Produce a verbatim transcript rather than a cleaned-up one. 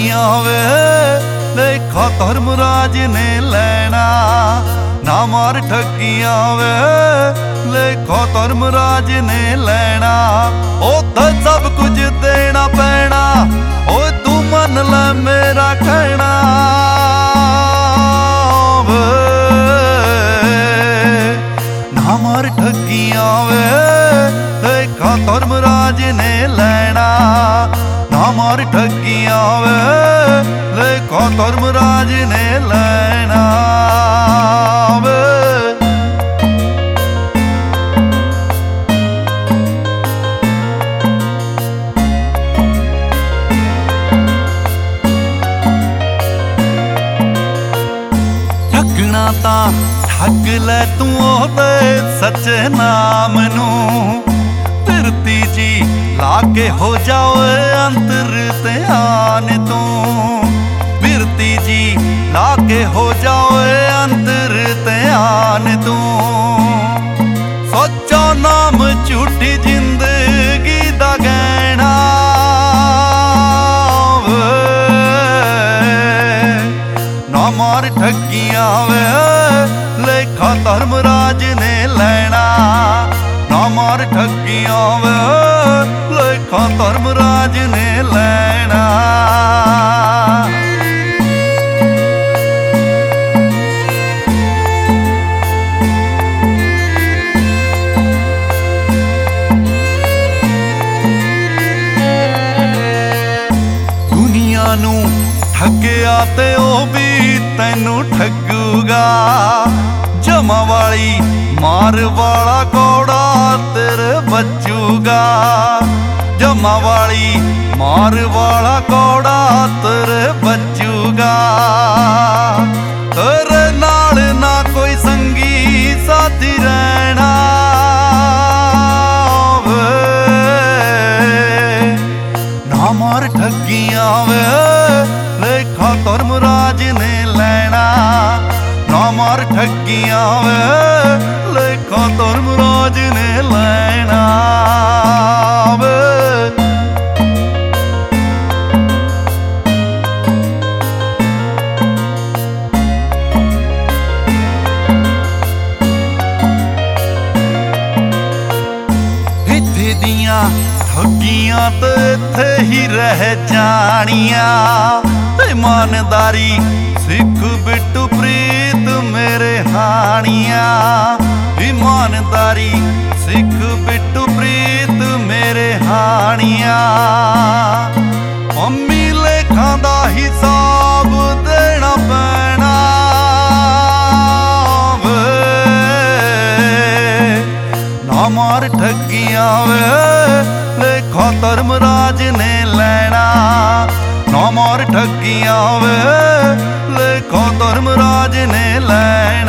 ठगियां वे लेखा धर्मराज ने लेना। ना मार ठगियां वे लेखा धर्मराज ने लेना। ओ तो सब कुछ देना पैना, ओ तू मन ले मेरा कहना। ना मार ठगियां वे लेखा धर्मराज ने लेना। ना मार ठगियां वे लेखा धर्मराज ने लेना वे। ठगना तां ठग ले तू ओदे सच्चे नाम नू। धरती जी लाके हो जाओ अंतर ध्यान तू। बिरती जी लाके हो जाओ अंतर ध्यान तू। सच्चा नाम झूठी जिंदगी दा गहना। ना मार ठगियां वे लेखा धर्मराज ने लेना। ना मार ठगियां वे लेखा धर्मराज ने लेना। दुनिया नू ठगिया ते ओ भी तैनू ठगूगा। जमा वाली मार वाला कौड़ा तेरे बचूगा। जमा वाली मार वाला कौड़ा तेरे बचूगा। तेरे नाल ना कोई संगी साथी रहना। ना मार ठगियां वे लेखा धर्मराज ने लेना। ना मार ठगियां वे लेखा धर्मराज ने लेना वे। इत्थे दियां ठगियां ते इत्थे ही रह जानियां। ईमानदारी सिख बिट्टू प्रीत मेरे हानिया। ईमानदारी सिख बिट्टू प्रीत मेरे हानिया। अम्मी लेखा दा हिसाब देना पैना। ना मार ठगियां वे लेखा धर्मराज ने लेना। ना मार ठगियां वे लेखा धर्मराज ने लेना।